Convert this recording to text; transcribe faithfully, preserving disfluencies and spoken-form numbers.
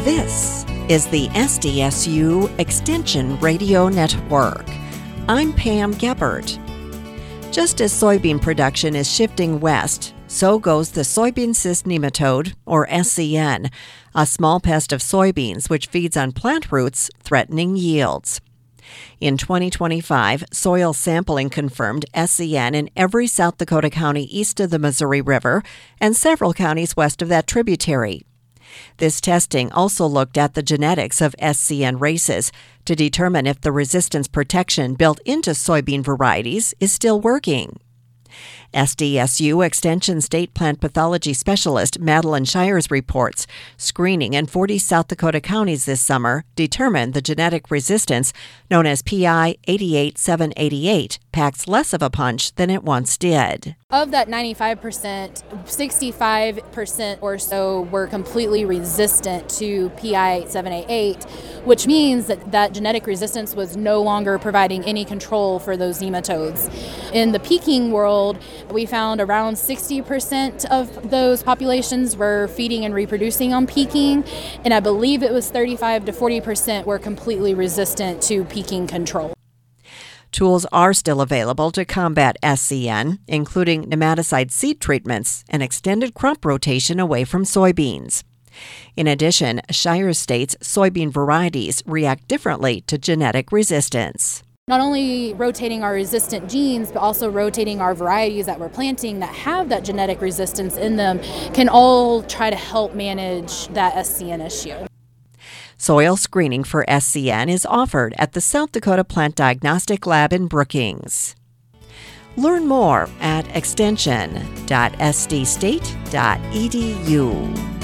This is the S D S U Extension Radio Network. I'm Pam Gebert. Just as soybean production is shifting west, so goes the soybean cyst nematode, or S C N, a small pest of soybeans which feeds on plant roots, threatening yields. In twenty twenty-five, soil sampling confirmed S C N in every South Dakota county east of the Missouri River and several counties west of that tributary. This testing also looked at the genetics of S C N races to determine if the resistance protection built into soybean varieties is still working. S D S U Extension State Plant Pathology Specialist Madeline Shires reports screening in forty South Dakota counties this summer determined the genetic resistance, known as P I eight eight seven eight eight, packs less of a punch than it once did. Of that ninety-five percent, sixty-five percent or so were completely resistant to P I eight seven eight eight, which means that that genetic resistance was no longer providing any control for those nematodes. In the peaking world, we found around sixty percent of those populations were feeding and reproducing on peaking, and I believe it was thirty-five to forty percent were completely resistant to peaking control. Tools are still available to combat S C N, including nematicide seed treatments and extended crop rotation away from soybeans. In addition, Shires states soybean varieties react differently to genetic resistance. Not only rotating our resistant genes, but also rotating our varieties that we're planting that have that genetic resistance in them can all try to help manage that S C N issue. Soil screening for S C N is offered at the South Dakota Plant Diagnostic Lab in Brookings. Learn more at extension dot s d state dot e d u.